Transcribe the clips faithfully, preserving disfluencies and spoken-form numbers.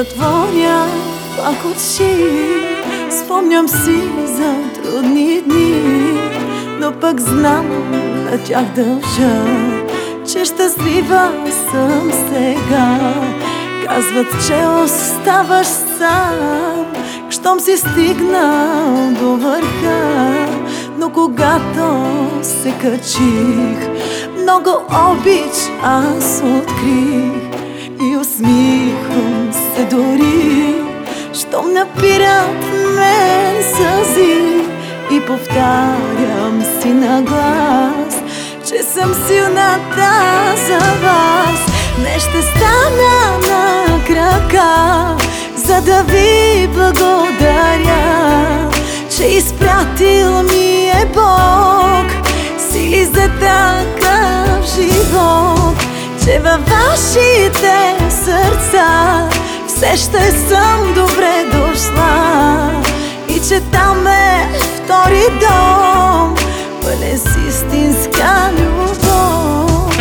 затворя пак очи, спомням си за трудни дни, но пък знам на тях дължа, че щастлива съм сега. Казват, че оставаш сам, щом си стигнал до върха, но когато се качих, много обич аз открих и усмихвам се дори, щом напират мен сълзи, и повтарям си на глас, че съм силната за вас. Днес ще стана на крака, за да ви благодаря, че изпратил ми е Бог сили за такъв живот, че във вашите сърца все ще съм добре дошла и че там е втори дом, пълен с истинска любов.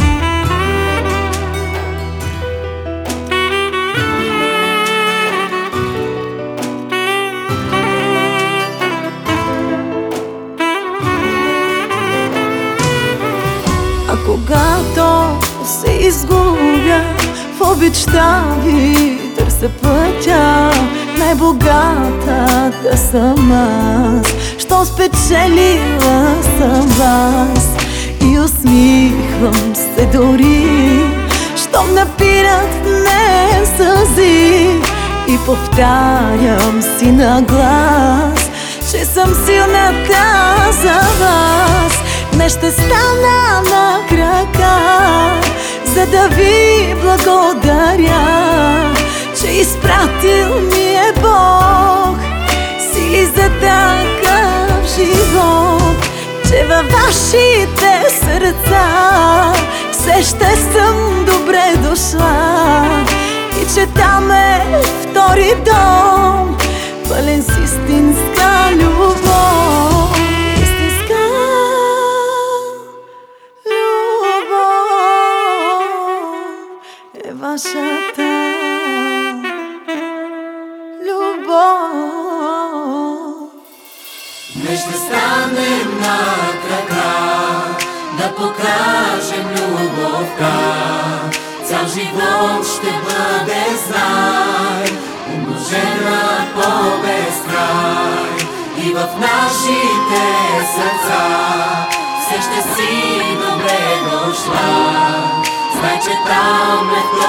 А когато се изгубя в обичта ви, търся пътя, най-богатата съм аз, що спечелила съм вас. И усмихвам се дори, щом напират мен сълзи, и повтарям си на глас, че съм силната за вас. Днес ще стана на крака, за да ви благодаря, че изпратил ми е Бог сили за такъв живот, че във вашите сърца все ще съм добре дошла и че там е втори дом, пълен с истинска любов. Истинска любов е вашата любов. Днес ще станем на крака, да покажем любовта. Цял живот ще бъде знай, умножена по безкрай. И в нашите сърца все ще си добре дошла. Знай, че там е